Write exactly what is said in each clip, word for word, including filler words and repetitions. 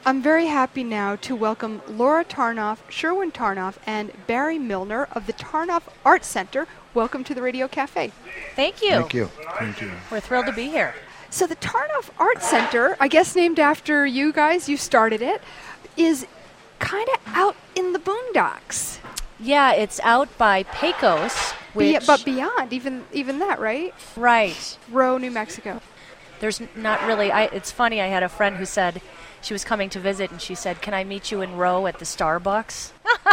I'm very happy now to welcome Laura Tarnoff, Sherwin Tarnoff, and Barry Milner of the Tarnoff Art Center. Welcome to the Radio Cafe. Thank you. Thank you. Thank you. We're thrilled to be here. So the Tarnoff Art Center, I guess named after you guys, you started it, is kind of out in the boondocks. Yeah, it's out by Pecos, which... Be- but beyond, even even that, right? Right. Rowe, New Mexico. There's not really... I, it's funny, I had a friend who said she was coming to visit, and she said, can I meet you in Rowe at the Starbucks?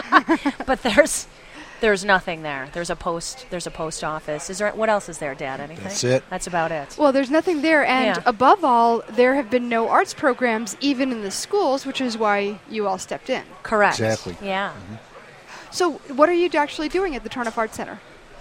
But there's... There's nothing there. There's a post. There's a post office. Is there? What else is there, Dad? Anything? That's it. That's about it. Well, there's nothing there, and Yeah. above all, there have been no arts programs even in the schools, which is why you all stepped in. Correct. Exactly. Yeah. Mm-hmm. So, what are you actually doing at the Tarnoff Art Center?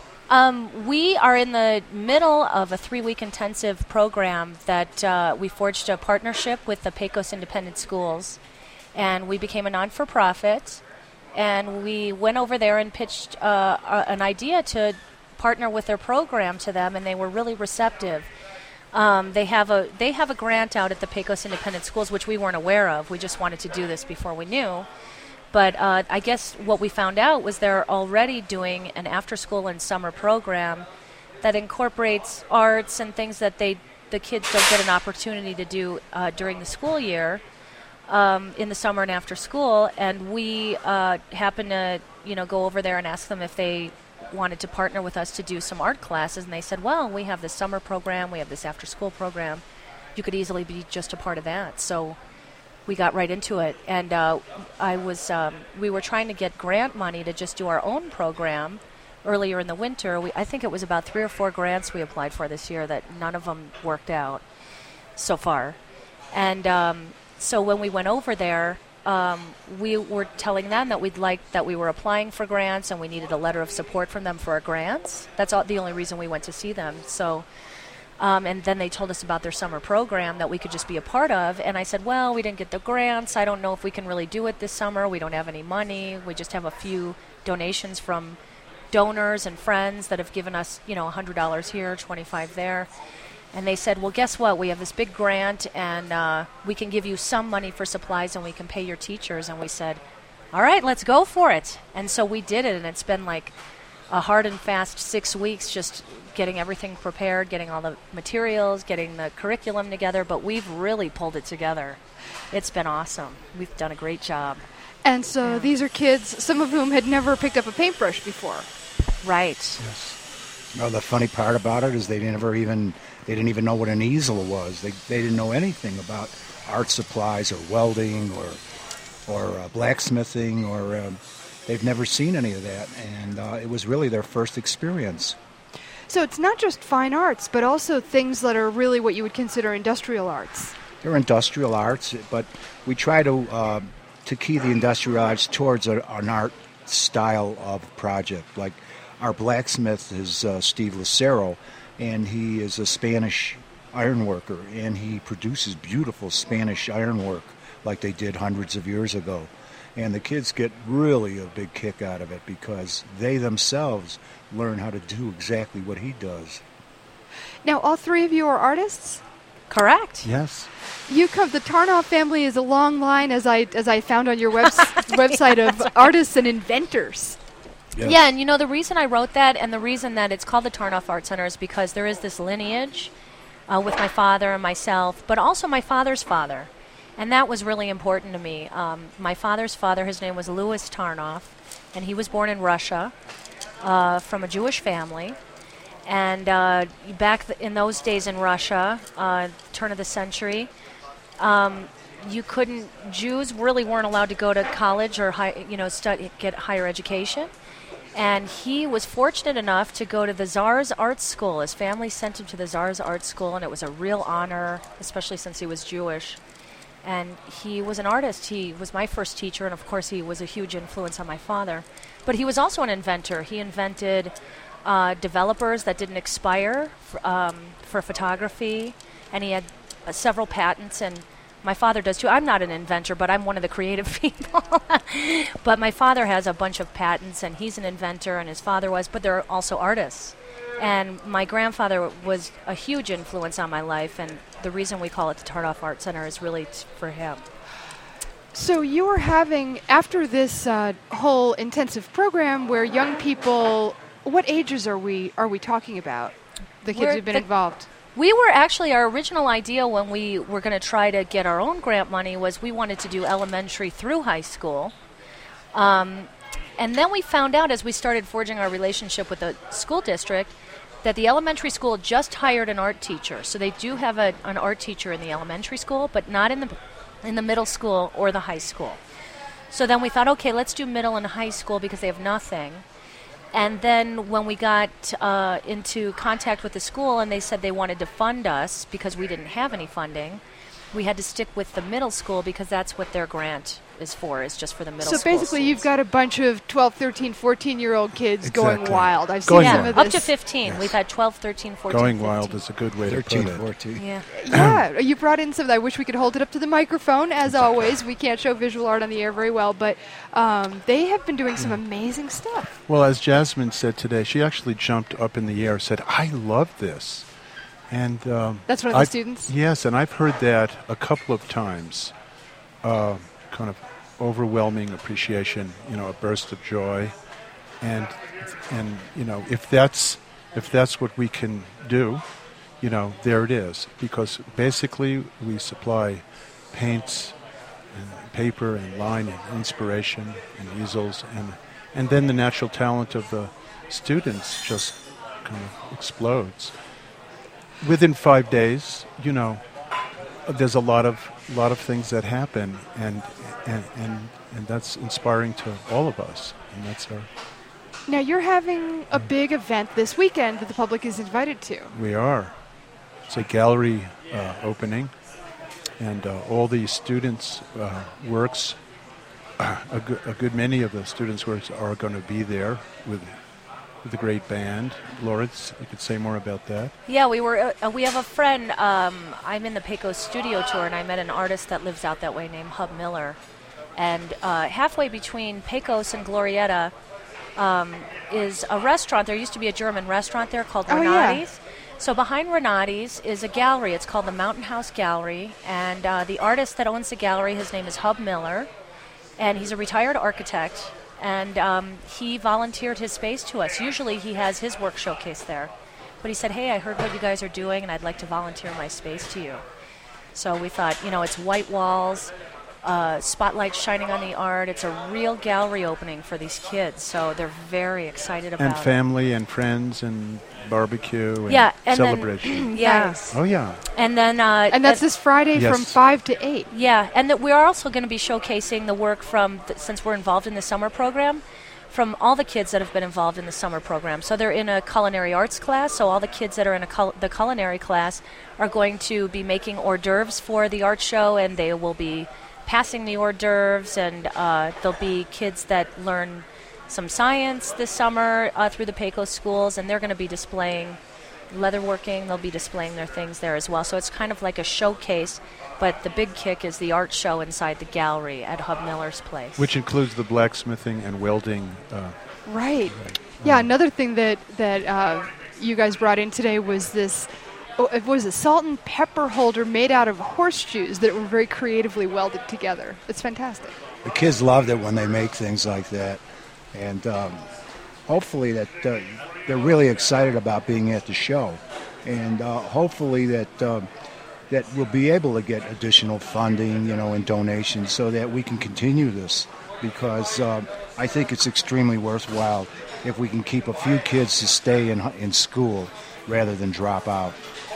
Um, we are in the middle of a three-week intensive program that uh, we forged a partnership with the Pecos Independent Schools, and we became a non-for-profit. And we went over there and pitched uh, uh, an idea to partner with their program to them, and they were really receptive. Um, they have a they have a grant out at the Pecos Independent Schools, which we weren't aware of. We just wanted to do this before we knew. But uh, I guess what we found out was they're already doing an after-school and summer program that incorporates arts and things that they the kids don't get an opportunity to do uh, during the school year. Um, in the summer and after school, and we uh, happened to, you know, go over there and ask them if they wanted to partner with us to do some art classes, and they said, well, we have this summer program, we have this after-school program. You could easily be just a part of that. So we got right into it, and uh, I was, um, we were trying to get grant money to just do our own program earlier in the winter. We, I think it was about three or four grants we applied for this year that none of them worked out so far. And um, So when we went over there, um, we were telling them that we'd like that we were applying for grants and we needed a letter of support from them for our grants. That's all, the only reason we went to see them. So, um, and then they told us about their summer program that we could just be a part of. And I said, well, we didn't get the grants. I don't know if we can really do it this summer. We don't have any money. We just have a few donations from donors and friends that have given us, you know, one hundred dollars here, twenty-five dollars there. And they said, well, guess what? We have this big grant, and uh, we can give you some money for supplies, and we can pay your teachers. And we said, all right, let's go for it. And so we did it, and it's been like a hard and fast six weeks just getting everything prepared, getting all the materials, getting the curriculum together. But we've really pulled it together. It's been awesome. We've done a great job. And so Yeah. these are kids, some of whom had never picked up a paintbrush before. Right. Yes. No, the funny part about it is they never even they didn't even know what an easel was. They they didn't know anything about art supplies or welding or or uh, blacksmithing or uh, they've never seen any of that, and uh, it was really their first experience. So it's not just fine arts, but also things that are really what you would consider industrial arts. They're industrial arts, but we try to uh, to key the industrial arts towards a, an art style of project. Like our blacksmith is uh, Steve Lucero, and he is a Spanish ironworker, and he produces beautiful Spanish ironwork like they did hundreds of years ago. And the kids get really a big kick out of it because they themselves learn how to do exactly what he does. Now, all three of you are artists? Correct. Yes. You come. The Tarnoff family is a long line, as I as I found on your webs- website, of artists and inventors. Yes. Yeah, and you know, the reason I wrote that and the reason that it's called the Tarnoff Art Center is because there is this lineage uh, with my father and myself, but also my father's father. And that was really important to me. Um, my father's father, his name was Louis Tarnoff, and he was born in Russia uh, from a Jewish family. And uh, back th- in those days in Russia, uh, turn of the century, um, you couldn't, Jews really weren't allowed to go to college or, high, you know, study, get higher education. And he was fortunate enough to go to the Tsar's Art School. His family sent him to the Tsar's Art School, and it was a real honor, especially since he was Jewish. And he was an artist. He was my first teacher, and of course he was a huge influence on my father. But he was also an inventor. He invented uh, developers that didn't expire f- um, for photography, and he had uh, several patents, and my father does too. I'm not an inventor, but I'm one of the creative people. But my father has a bunch of patents, and he's an inventor, and his father was, but they're also artists. And my grandfather was a huge influence on my life, and the reason we call it the Tarnoff Art Center is really t- for him. So you are having, after this uh, whole intensive program where young people, what ages are we are we talking about, the kids We're who've been the- involved? We were actually, our original idea when we were going to try to get our own grant money was we wanted to do elementary through high school. Um, and then we found out as we started forging our relationship with the school district that the elementary school just hired an art teacher. So they do have a, an art teacher in the elementary school, but not in the in the middle school or the high school. So then we thought, okay, let's do middle and high school because they have nothing. And then when we got uh, into contact with the school and they said they wanted to fund us because we didn't have any funding, we had to stick with the middle school because that's what their grant is for, is just for the middle So school basically you've students. got a bunch of twelve, thirteen, fourteen-year-old kids going Exactly. wild. I've Going seen yeah, some of up this. to fifteen. Yes. We've had twelve, thirteen, fourteen, Going fifteen. wild is a good way to thirteen, put it. fourteen. Yeah. Yeah, you brought in some. I wish we could hold it up to the microphone. As always, we can't show visual art on the air very well, but um, they have been doing some amazing stuff. Well, as Jasmine said today, she actually jumped up in the air and said, I love this. And um, That's one of the I've- students? Yes, and I've heard that a couple of times. Uh, kind of overwhelming appreciation, you know, a burst of joy. And, and you know, if that's, if that's what we can do, you know, there it is. Because basically we supply paints and paper and line and inspiration and easels, and and then the natural talent of the students just kind of explodes. Within five days, you know, there's a lot of lot of things that happen, and and and and that's inspiring to all of us, and that's our. Now, you're having a big event this weekend that the public is invited to. We are. It's a gallery uh, opening, and uh, all the students' uh, works, a, good, a good many of the students' works are going to be there with, with a great band. Lawrence, you could say more about that. Yeah, we were. Uh, we have a friend. Um, I'm in the Pecos studio tour, and I met an artist that lives out that way named Hub Miller. And uh, halfway between Pecos and Glorieta um, is a restaurant. There used to be a German restaurant there called Oh, yeah. Renati's. So behind Renati's is a gallery. It's called the Mountain House Gallery, and uh, the artist that owns the gallery, his name is Hub Miller, and he's a retired architect. And um, he volunteered his space to us. Usually he has his work showcase there. But he said, hey, I heard what you guys are doing, and I'd like to volunteer my space to you. So we thought, you know, it's white walls, uh, spotlight shining on the art. It's a real gallery opening for these kids. So they're very excited about And it. family and friends and barbecue and Yeah, and celebration. Then, yeah. Nice. Oh, yeah. And then... Uh, And that's uh, this Friday Yes. from five to eight. Yeah, and that we're also going to be showcasing the work from, th- since we're involved in the summer program, from all the kids that have been involved in the summer program. So they're in a culinary arts class, so all the kids that are in a cul- the culinary class are going to be making hors d'oeuvres for the art show, and they will be passing the hors d'oeuvres, and uh, there'll be kids that learn some science this summer uh, through the Pecos schools, and they're going to be displaying leatherworking. They'll be displaying their things there as well. So it's kind of like a showcase, but the big kick is the art show inside the gallery at Hub Miller's place. Which includes the blacksmithing and welding. Uh, Right. Yeah, another thing that, that uh, you guys brought in today was this, oh, it was a salt and pepper holder made out of horseshoes that were very creatively welded together. It's fantastic. The kids loved it when they make things like that, and um, hopefully that uh, they're really excited about being at the show, and uh, hopefully that um, that we'll be able to get additional funding, you know, and donations so that we can continue this, because uh, I think it's extremely worthwhile if we can keep a few kids to stay in in school rather than drop out.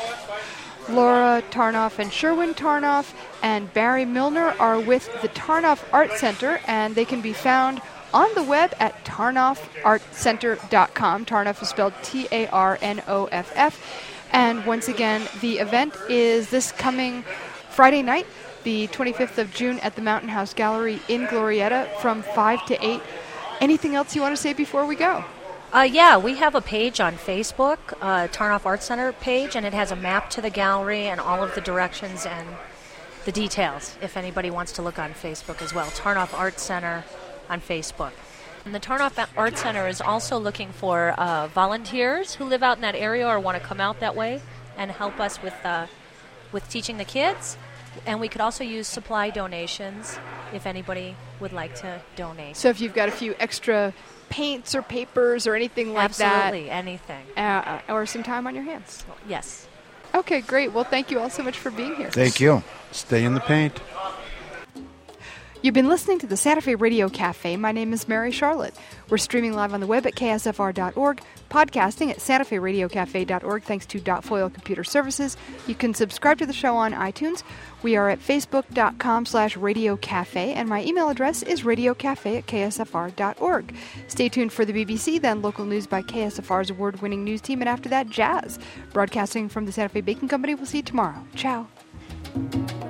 Laura Tarnoff and Sherwin Tarnoff and Barry Milner are with the Tarnoff Art Center, and they can be found on the web at tarnoff art center dot com. Tarnoff is spelled T A R N O F F. And once again, the event is this coming Friday night, the twenty-fifth of June, at the Mountain House Gallery in Glorieta from five to eight. Anything else you want to say before we go? Uh, yeah, we have a page on Facebook, uh, Tarnoff Art Center page, and it has a map to the gallery and all of the directions and the details, if anybody wants to look on Facebook as well. Tarnoff Art Center on Facebook. And the Tarnoff Art Center is also looking for uh, volunteers who live out in that area or want to come out that way and help us with uh, with teaching the kids. And we could also use supply donations if anybody would like to donate. So if you've got a few extra paints or papers or anything like Absolutely, that. anything. Uh, or some time on your hands. Yes. Okay, great. Well, thank you all so much for being here. Thank you. Stay in the paint. You've been listening to the Santa Fe Radio Cafe. My name is Mary Charlotte. We're streaming live on the web at K S F R dot org, podcasting at Santa Fe Radio Cafe dot org thanks to Dot Foil Computer Services. You can subscribe to the show on iTunes. We are at facebook dot com slash radio cafe, and my email address is radiocafe at K S F R dot org. Stay tuned for the B B C, then local news by K S F R's award-winning news team, and after that, jazz. Broadcasting from the Santa Fe Baking Company. We'll see you tomorrow. Ciao.